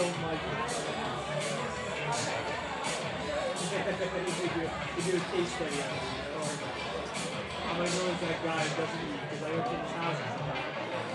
don't like it. You do a case study on it. I'm gonna know it's that guy who doesn't eat because I go to his house sometimes.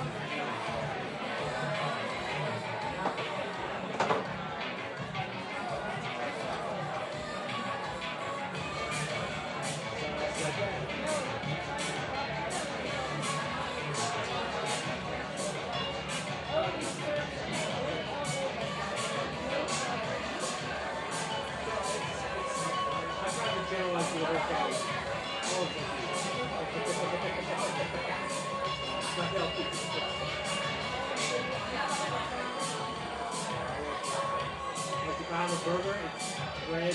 If I have a burger, it's bread.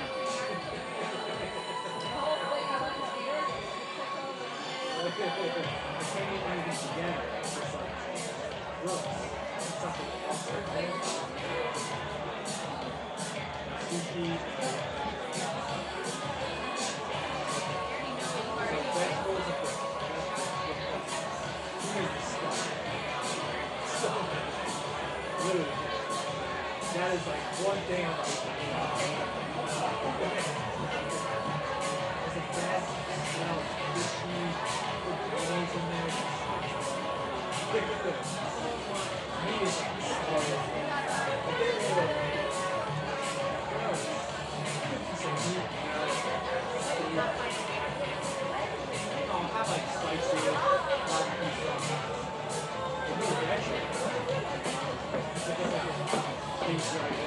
I can't eat anything together. It's just like gross. It's something else. Sushi. Vegetables and fish. Literally. That is like one thing about it. It's the best smell. Fishy, put mayonnaise in there. Meat is like solid. I'll have like spicy barbecue sauce. It's really actually. Things like